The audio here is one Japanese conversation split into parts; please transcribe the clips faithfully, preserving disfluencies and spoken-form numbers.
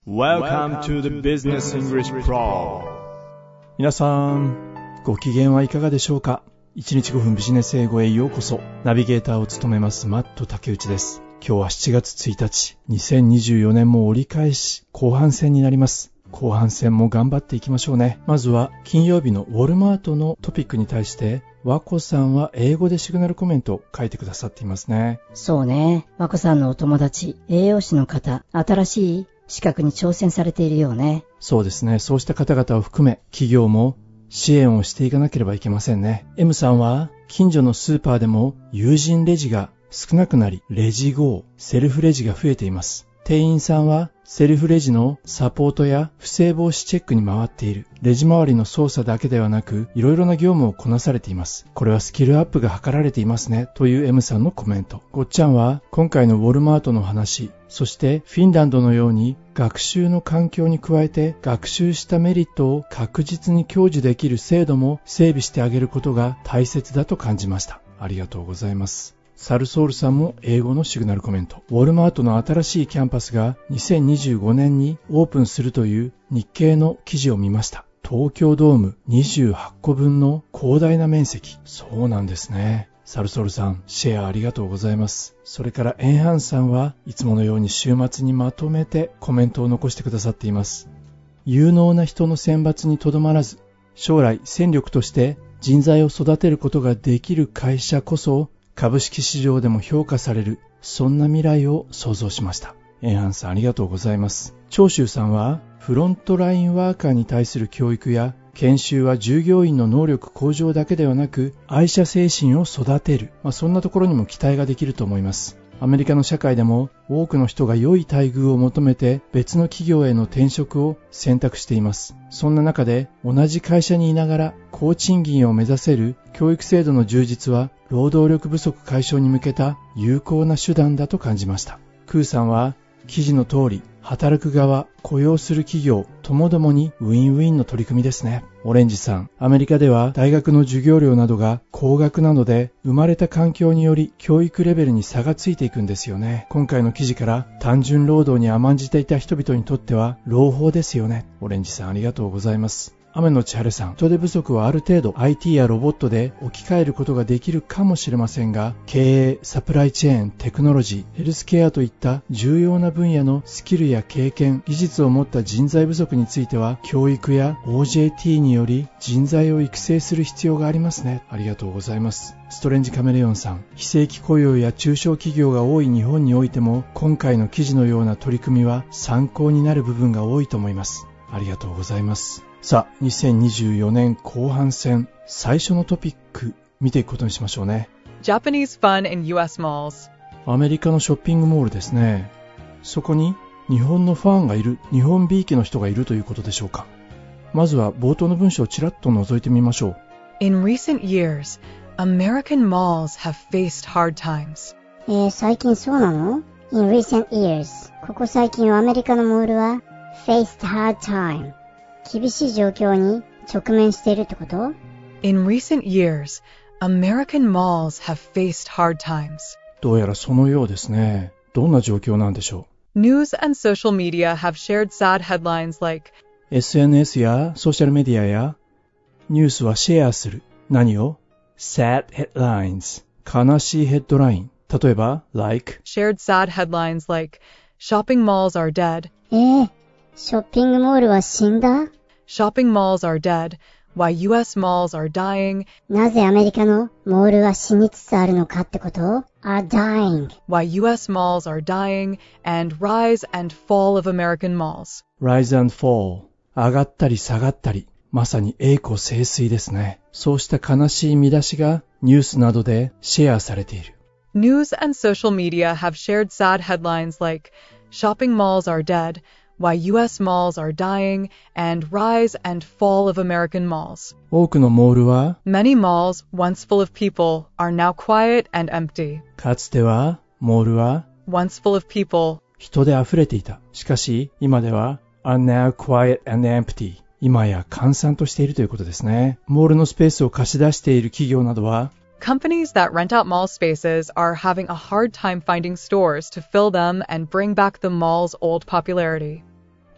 Welcome to the Business English Pro。 皆さん、ご機嫌はいかがでしょうか？いちにちごふんビジネス英語へようこそ。ナビゲーターを務めますマット竹内です。今日はしちがつついたち、にせんにじゅうよねんも折り返し後半戦になります。後半戦も頑張っていきましょうね。まずは金曜日のウォルマートのトピックに対して和子さんは英語でシグナルコメントを書いてくださっていますね。 そうね。和子さんのお友達、栄養士の方、新しい資格に挑戦されているようね。 そうですね。そうした方々を含め企業も支援をしていかなければいけませんね。 M さんは近所のスーパーでも有人レジが少なくなり、レジゴー、セルフレジが増えています。店員さんはセルフレジのサポートや不正防止チェックに回っている。レジ周りの操作だけではなく、いろいろな業務をこなされています。これはスキルアップが図られていますね。という M さんのコメント。ごっちゃんは今回のウォルマートの話、そしてフィンランドのように学習の環境に加えて学習したメリットを確実に享受できる制度も整備してあげることが大切だと感じました。ありがとうございます。サルソールさんも英語のシグナルコメント。ウォルマートの新しいキャンパスがにせんにじゅうごねんにオープンするという日経の記事を見ました。東京ドームにじゅうはっこぶんの広大な面積。そうなんですね。サルソールさん、シェアありがとうございます。それからエンハンさんはいつものように週末にまとめてコメントを残してくださっています。有能な人の選抜にとどまらず、将来戦力として人材を育てることができる会社こそ株式市場でも評価される、そんな未来を想像しました。エンハンさんありがとうございます。長州さんはフロントラインワーカーに対する教育や研修は従業員の能力向上だけではなく愛社精神を育てる、まあ、そんなところにも期待ができると思います。アメリカの社会でも多くの人が良い待遇を求めて別の企業への転職を選択しています。そんな中で同じ会社にいながら高賃金を目指せる教育制度の充実は労働力不足解消に向けた有効な手段だと感じました。クーさんは記事の通り働く側、雇用する企業ともどもにウィンウィンの取り組みですね。オレンジさん、アメリカでは大学の授業料などが高額なので生まれた環境により教育レベルに差がついていくんですよね。今回の記事から単純労働に甘んじていた人々にとっては朗報ですよね。オレンジさんありがとうございます。雨のち晴れさん、人手不足はある程度 アイティー やロボットで置き換えることができるかもしれませんが、経営、サプライチェーン、テクノロジー、ヘルスケアといった重要な分野のスキルや経験、技術を持った人材不足については、教育や オージェーティー により人材を育成する必要がありますね。ありがとうございます。ストレンジカメレオンさん、非正規雇用や中小企業が多い日本においても、今回の記事のような取り組みは参考になる部分が多いと思います。ありがとうございます。さあ、にせんにじゅうよねん後半戦、最初のトピック、見ていくことにしましょうね。 Japanese fun in ユーエス malls。 アメリカのショッピングモールですね。そこに日本のファンがいる、日本びいきの人がいるということでしょうか。まずは冒頭の文章をちらっと覗いてみましょう。 In recent years, American malls have faced hard times. えー、最近そうなの？ In recent years、ここ最近はアメリカのモールは faced hard time、厳しい状況に直面しているってこと？ In recent years, American malls have faced hard times. どうやらそのようですね。どんな状況なんでしょう？ News and social media have shared sad headlines like エスエヌエス やソーシャルメディアやニュースはシェアする。何を？ sad headlines。悲しいヘッドライン。例えば、like shared sad headlines like shopping malls are dead. えー、ショッピングモールは死んだ？ Shopping malls are dead, while ユーエス malls are dying. なぜアメリカのモールは死につつあるのかってこと？ are dying. Why ユーエス malls are dying and rise and fall of American malls. Rise and fall. 上がったり下がったり。まさに栄枯盛衰ですね。そうした悲しい見出しがニュースなどでシェアされている。 News and social media have shared sad headlines like shopping malls are dead.Why ユーエス malls are dying and rise and fall of American malls. 多くのモールは Many malls, once full of people, are now quiet and empty. かつてはモールは once full of people, 人で溢れていた。しかし今では are now quiet and empty。今や閑散としているということですね。モールのスペースを貸し出している企業などは Companies that rent out mall spaces are having a hard time finding stores to fill them and bring back the mall's old popularity.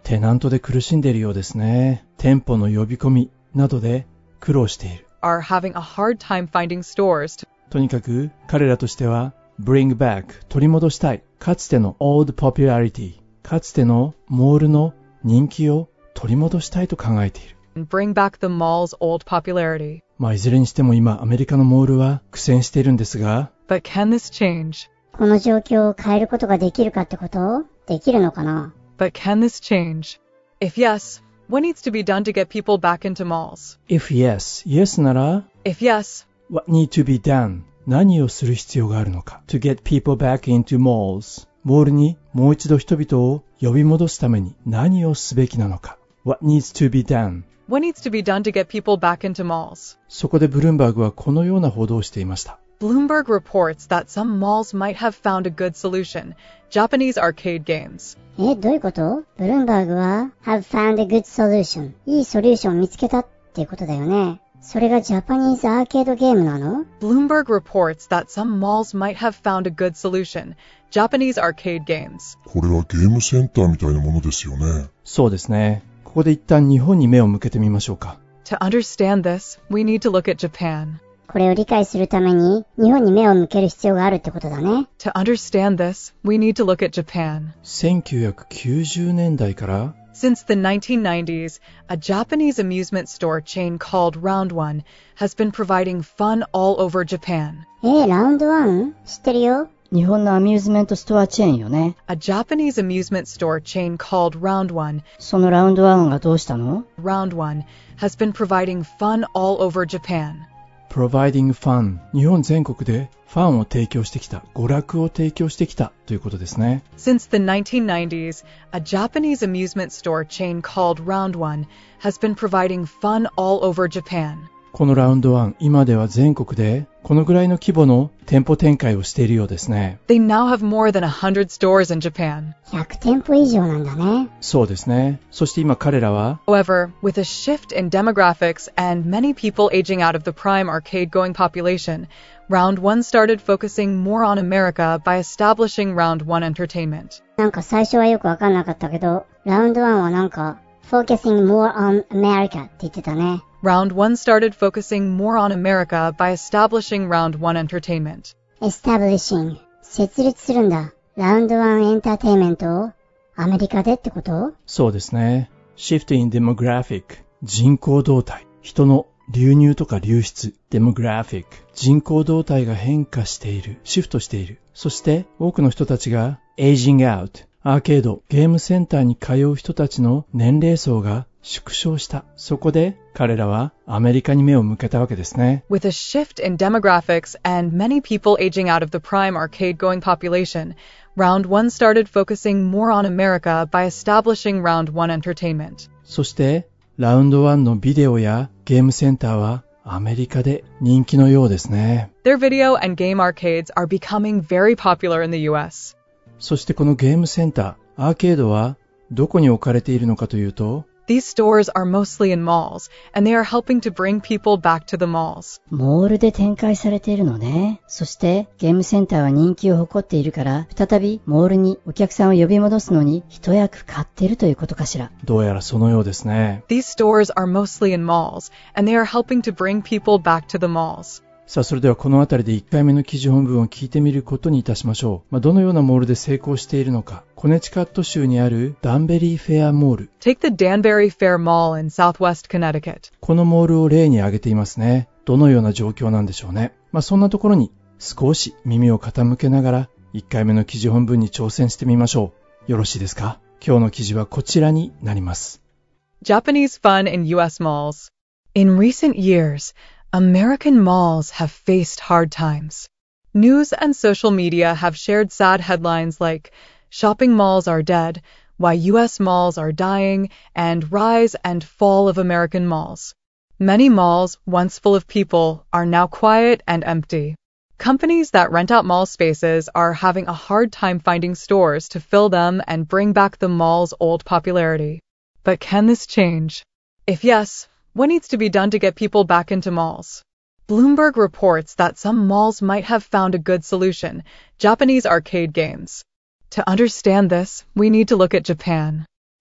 テナントで苦しんでいるようですね。店舗の呼び込みなどで苦労している。 are having a hard time finding stores to, とにかく彼らとしては bring back 取り戻したい。かつての old popularity かつてのモールの人気を取り戻したいと考えている。 and bring back the mall's old popularity. まあいずれにしても今アメリカのモールは苦戦しているんですが、 But can this change? この状況を変えることができるかってこと？できるのかな？ But can this change? If yes, what needs to be done to get people back into malls? if yes, yes なら If yes, what need to be done 何をする必要があるのか to get people back into malls モールにもう一度人々を呼び戻すために何をすべきなのか what needs to be done what needs to be done to get people back into malls? そこでブルームバーグはこのような報道をしていました。 Bloomberg reports that some malls might have found a good solution, Japanese arcade games. え、どういうこと？ブルームバーグは have found a good solution いいソリューションを見つけたっていうことだよね。それがジャパニーズアーケードゲームなの？ Bloomberg reports that some malls might have found a good solution, Japanese arcade games. これはゲームセンターみたいなものですよね。 そうですね。ここで一旦日本に目を向けてみましょうか。 To understand this, we need to look at Japan. これを理解するために日本に目を向ける必要があるってことだね。 To understand this, we need to look at Japan. せんきゅうひゃくきゅうじゅうねんだいから Since the nineteen nineties, a Japanese amusement store chain called Round One has been providing fun all over Japan. えー、ラウンドワン？知ってるよ。 日本のアミューズメントストアチェーンよね。 A Japanese amusement store chain called Round One, そのラウンドワンがどうしたの？ Round One, has been providing fun all over Japan. providing fun 日本全国でファンを提供してきた、娯楽を提供してきたということですね。 Since the nineteen nineties, a Japanese amusement store chain called Round One has been providing fun all over Japan. このラウンドワン、今では全国でこのぐらいの規模の店舗展開をしているようですね。 They now have more than one hundred stores in Japan. ひゃくてんぽ以上なんだね。 そうですね。そして今彼らは However, with a shift in demographics and many people aging out of the prime arcade-going population, Round One started focusing more on America by establishing Round One Entertainment. なんか最初はよくわかんなかったけど、ラウンドワンはなんか focusing more on America って言ってたね。 Round One started focusing more on America by establishing Round One Entertainment. establishing 設立するんだ。ラウンドワンエンターテイメントをアメリカでってこと？ そうですね。shift in demographic 人口動態、人の流入とか流出 demographic 人口動態が変化している、シフトしている。そして多くの人たちが aging out アーケード、ゲームセンターに通う人たちの年齢層が縮小した。そこで彼らはアメリカに目を向けたわけですね。 With a shift in demographics and many people aging out of the prime arcade-going population, Round One started focusing more on America by establishing Round One Entertainment. そしてラウンドワンのビデオやゲームセンターはアメリカで人気のようですね。 Their video and game arcades are becoming very popular in the U S. そしてこのゲームセンター、アーケードはどこに置かれているのかというと、 These stores are mostly in malls, and they are helping to bring people back to the malls. モールで展開されているのね。そしてゲームセンターは人気を誇っているから、再びモールにお客さんを呼び戻すのに一役買っているということかしら。 どうやらそのようですね。 These stores are mostly in malls, and they are helping to bring people back to the malls. さあ、それではこのあたりでいっかいめの記事本文を聞いてみることにいたしましょう。まあ、どのようなモールで成功しているのか。コネチカット州にあるダンベリーフェアモール。 Take the Danbury Fair Mall in Southwest Connecticut. このモールを例に挙げていますね。どのような状況なんでしょうね。まあ、そんなところに少し耳を傾けながらいっかいめの記事本文に挑戦してみましょう。よろしいですか？今日の記事はこちらになります。 Japanese fun in U S malls. In recent years, American malls have faced hard times. News and social media have shared sad headlines like, "Shopping malls are dead," "Why U S malls are dying," and "Rise and Fall of American malls." Many malls, once full of people, are now quiet and empty. Companies that rent out mall spaces are having a hard time finding stores to fill them and bring back the mall's old popularity. But can this change? If yes, what needs to be done to get people back into malls? Bloomberg reports that some malls might have found a good solution, Japanese arcade games. To understand this, we need to look at Japan.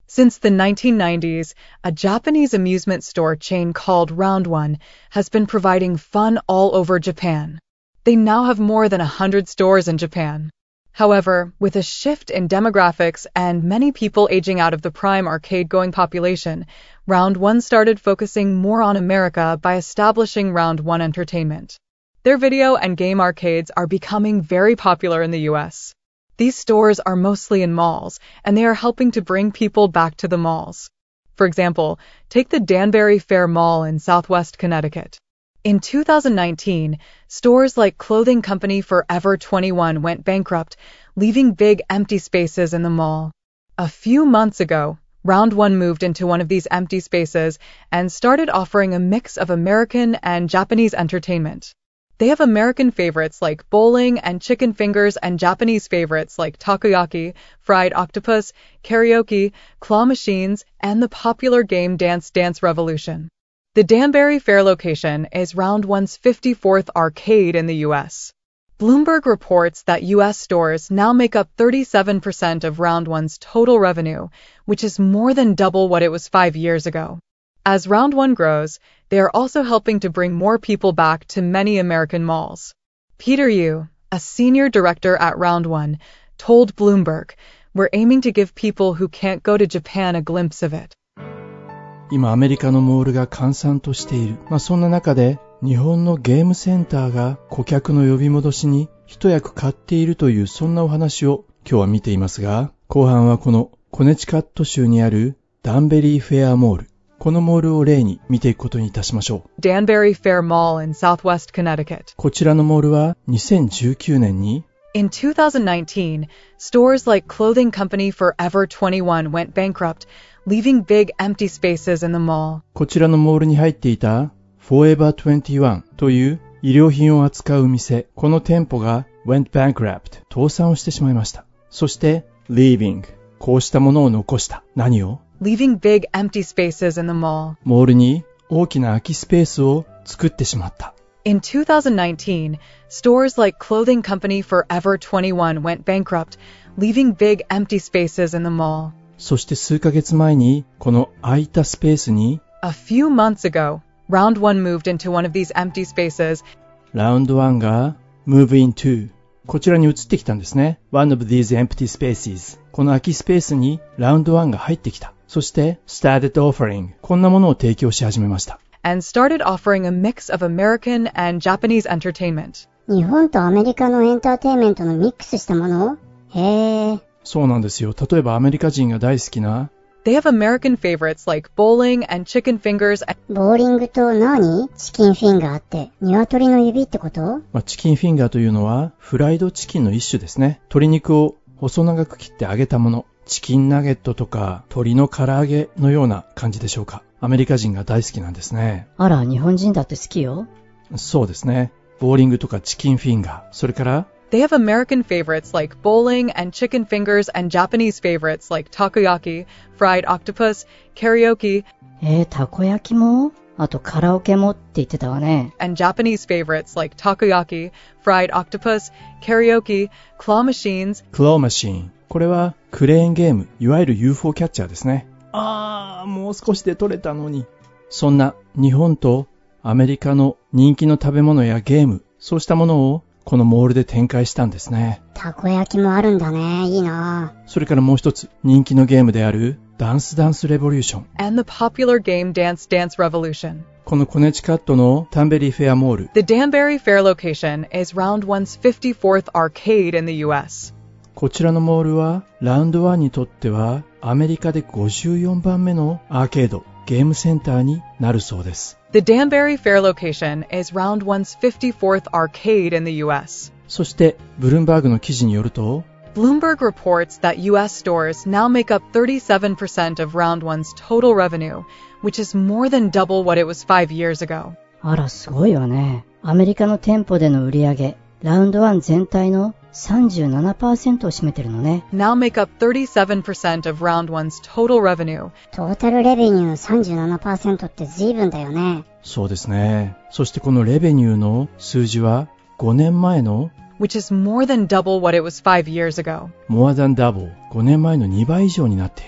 Since the nineteen nineties, a Japanese amusement store chain called Round One has been providing fun all over Japan. They now have more than a hundred stores in Japan. However, with a shift in demographics and many people aging out of the prime arcade-going population, Round One started focusing more on America by establishing Round One Entertainment. Their video and game arcades are becoming very popular in the U S. These stores are mostly in malls, and they are helping to bring people back to the malls. For example, take the Danbury Fair Mall in Southwest Connecticut. In two thousand nineteen, stores like clothing company Forever twenty-one went bankrupt, leaving big empty spaces in the mall. A few months ago, Round One moved into one of these empty spaces and started offering a mix of American and Japanese entertainment. They have American favorites like bowling and chicken fingers and Japanese favorites like takoyaki, fried octopus, karaoke, claw machines, and the popular game Dance Dance Revolution. The Danbury Fair location is Round One's fifty-fourth arcade in the U S. Bloomberg reports that U S stores now make up thirty-seven percent of Round One's total revenue, which is more than double what it was five years ago. As Round One grows, they are also helping to bring more people back to many American malls. Peter Yu, a senior director at Round One, told Bloomberg, "We're aiming to give people who can't go to Japan a glimpse of it." 今アメリカのモールが閑散としている。まあそんな中で日本のゲームセンターが顧客の呼び戻しに一役買っているというそんなお話を今日は見ていますが、後半はこのコネチカット州にあるダンベリーフェアモール。このモールを例に見ていくことにいたしましょう。 Danbury Fair Mall in Southwest Connecticut. こちらのモールはにせんじゅうきゅうねんに In two thousand nineteen, stores like clothing company Forever twenty-one went bankrupt, leaving big empty spaces in the mall. こちらのモールに入っていた Forever twenty-one という衣料品を扱う店、この店舗が went bankrupt 倒産をしてしまいました。そして leaving こうしたものを残した。何を Leaving big empty spaces in the mall. モールに大きな空きスペースを作ってしまった。 In two thousand nineteen, stores like clothing company Forever twenty-one went bankrupt, leaving big empty spaces in the mall. そして数ヶ月前にこの空いたスペースに A few months ago, Round One moved into one of these empty spaces. Round One が move into こちらに移ってきたんですね。One of these empty spaces この空きスペースに Round One が入ってきた。そして started offering こんなものを提供し始めました。 And started offering a mix of American and Japanese entertainment. 日本とアメリカのエンターテインメントのミックスしたもの？へー。 そうなんですよ。例えばアメリカ人が大好きな They have American favorites like bowling and chicken fingers. And ボーリングと何？チキンフィンガーって鶏の指ってこと？ まあ、チキンフィンガーというのはフライドチキンの一種ですね。鶏肉を細長く切って揚げたもの。チキンナゲットとか鶏の唐揚げのような感じでしょうか。アメリカ人が大好きなんですね。 あら、日本人だって好きよ。 そうですね。ボーリングとかチキンフィンガー。それから They have American favorites like bowling and chicken fingers and Japanese favorites like takoyaki, fried octopus, karaoke, えー、たこ焼きもあとカラオケもって言ってたわね。 and Japanese favorites like takoyaki, fried octopus, karaoke, claw machines, クローマシーン。これはクレーンゲーム、いわゆる ユーフォー キャッチャーですね。あー、もう少しで取れたのに。そんな日本とアメリカの人気の食べ物やゲーム、そうしたものをこのモールで展開したんですね。 たこ焼きもあるんだね。いいな。 それからもう一つ、人気のゲームであるダンスダンスレボリューション。 and the popular game Dance Dance Revolution. このコネチカットのタンベリーフェアモール。 The Danbury Fair location is Round One's fifty-fourth arcade in the U S. こちらのモールはラウンドワンにとってはアメリカでごじゅうよんばんめのアーケード、ゲームセンターになるそうです。 The Danbury Fair location is Round One's fifty-fourth arcade in the U S. そしてブルームバーグの記事によると Bloomberg reports that U S stores now make up thirty-seven percent of Round One's total revenue, which is more than double what it was five years ago. あら、すごいわね。アメリカの店舗での売り上げ、ラウンドワン全体の さんじゅうななパーセント を占めてるのね。 Now make up thirty-seven percent of Round One's total revenue. トータルレベニュー さんじゅうななパーセント って随分だよね。 そうですね。そしてこのレベニューの数字はごねんまえの which is more than double what it was five years ago. more than double ごねんまえのにばい以上になっている。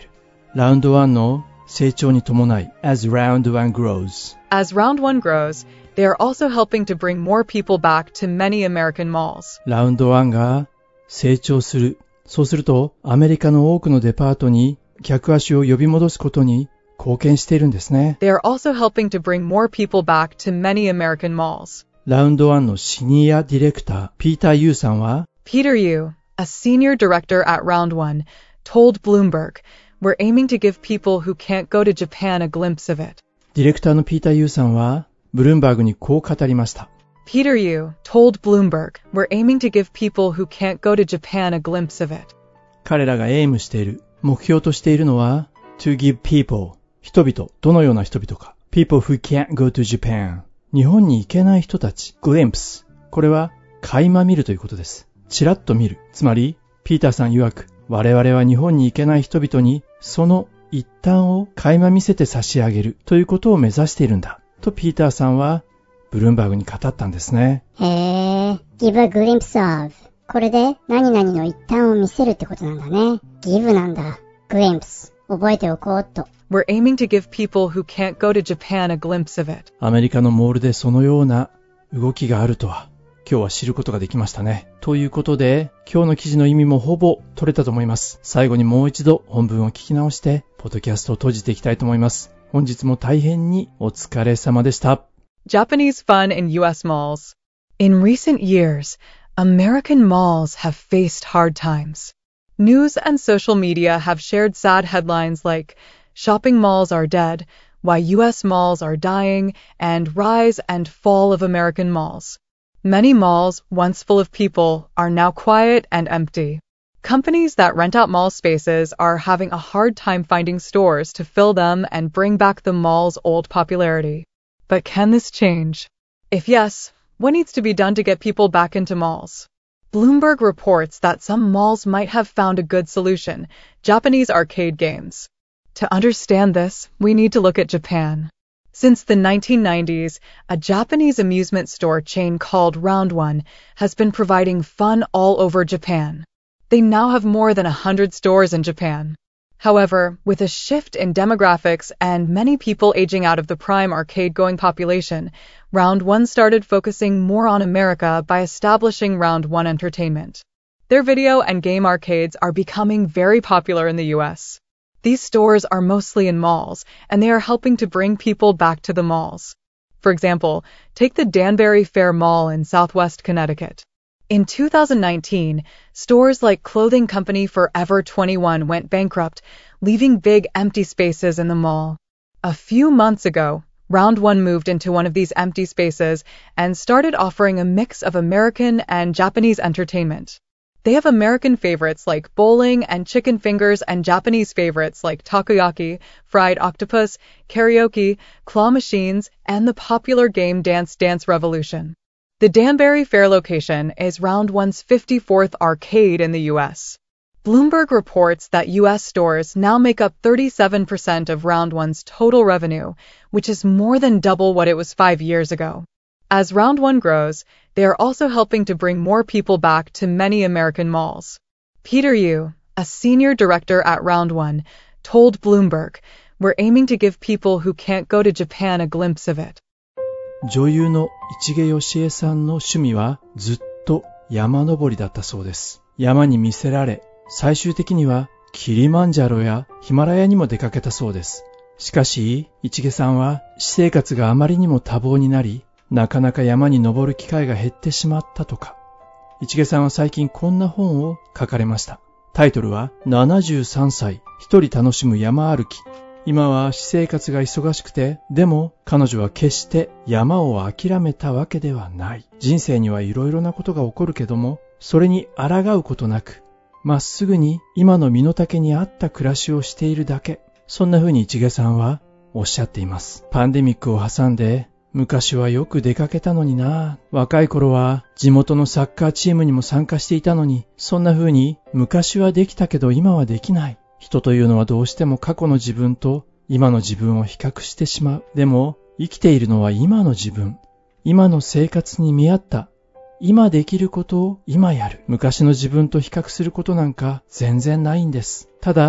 ラウンドワンの成長に伴い as round one grows. As round one grows, they are also helping to bring more people back to many American malls. ラウンドワンが成長する。そうすると、アメリカの多くのデパートに客足を呼び戻すことに貢献しているんですね。 They are also helping to bring more people back to many American malls. ラウンドワンのシニアディレクター、ピーター・ユーさんは、 Peter Yu, a senior director at Round One, told Bloomberg, "We're aiming to give people who can't go to Japan a glimpse of it." ディレクターのピーター・ユーさんは、ブルームバーグにこう語りました。 Peter Yu told Bloomberg, "We're aiming to give people who can't go to Japan a glimpse of it." 彼らがエイムしている、目標としているのは、to give people、人々、どのような人々か。people who can't go to Japan、日本に行けない人たち、glimpse、これは、垣間見るということです。ちらっと見る。つまり、ピーターさん曰く、我々は日本に行けない人々に、その一端を垣間見せて差し上げるということを目指しているんだ。とピーターさんは、ブルームバーグに語ったんですね。 へー、give a glimpse of。これで、何々の一端を見せるってことなんだね。give なんだ。glimpse。覚えておこうっと。 We're aiming to give people who can't go to Japan a glimpse of it. アメリカのモールでそのような動きがあるとは、今日は知ることができましたね。ということで、今日の記事の意味もほぼ取れたと思います。最後にもう一度本文を聞き直して、ポッドキャストを閉じていきたいと思います。本日も大変にお疲れ様でした。 Japanese fun in U S malls. In recent years, American malls have faced hard times. News and social media have shared sad headlines like, "Shopping malls are dead," "Why U S malls are dying," and "Rise and Fall of American malls." Many malls, once full of people, are now quiet and empty. Companies that rent out mall spaces are having a hard time finding stores to fill them and bring back the mall's old popularity. But can this change? If yes, what needs to be done to get people back into malls? Bloomberg reports that some malls might have found a good solution: Japanese arcade games. To understand this, we need to look at Japan. Since the nineteen nineties, a Japanese amusement store chain called Round One has been providing fun all over Japan. They now have more than a hundred stores in Japan. However, with a shift in demographics and many people aging out of the prime arcade-going population, Round One started focusing more on America by establishing Round One Entertainment. Their video and game arcades are becoming very popular in the U S. These stores are mostly in malls, and they are helping to bring people back to the malls. For example, take the Danbury Fair Mall in Southwest Connecticut. In two thousand nineteen, stores like clothing company Forever twenty-one went bankrupt, leaving big empty spaces in the mall. A few months ago, Round One moved into one of these empty spaces and started offering a mix of American and Japanese entertainment. They have American favorites like bowling and chicken fingers and Japanese favorites like takoyaki, fried octopus, karaoke, claw machines, and the popular game Dance Dance Revolution. The Danbury Fair location is Round One's fifty-fourth arcade in the U S. Bloomberg reports that U S stores now make up thirty-seven percent of Round One's total revenue, which is more than double what it was five years ago. As Round One grows, they are also helping to bring more people back to many American malls. Peter Yu, a senior director at Round One, told Bloomberg, "We're aiming to give people who can't go to Japan a glimpse of it." 女優の市毛良枝さんの趣味はずっと山登りだったそうです。山に魅せられ、最終的にはキリマンジャロやヒマラヤにも出かけたそうです。しかし、市毛さんは私生活があまりにも多忙になり、なかなか山に登る機会が減ってしまったとか。市毛さんは最近こんな本を書かれました。タイトルはななじゅうさんさい一人楽しむ山歩き。今は私生活が忙しくて、でも彼女は決して山を諦めたわけではない。人生にはいろいろなことが起こるけども、それに抗うことなく、まっすぐに今の身の丈に合った暮らしをしているだけ。そんな風に市毛さんはおっしゃっています。パンデミックを挟んで、昔はよく出かけたのにな。若い頃は地元のサッカーチームにも参加していたのに、そんな風に昔はできたけど今はできない。人というのはどうしても過去の自分と今の自分を比較してしまう。でも生きているのは今の自分。今の生活に見合った。今できることを今やる。昔の自分と比較することなんか全然ないんです。ただ、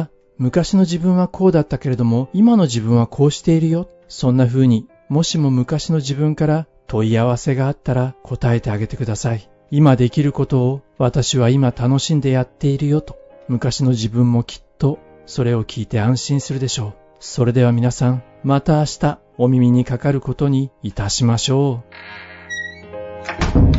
昔の自分はこうだったけれども、今の自分はこうしているよ。そんな風に、もしも昔の自分から問い合わせがあったら答えてあげてください。今できることを私は今楽しんでやっているよと、昔の自分もきっとそれを聞いて安心するでしょう。それでは皆さん、また明日お耳にかかることにいたしましょう。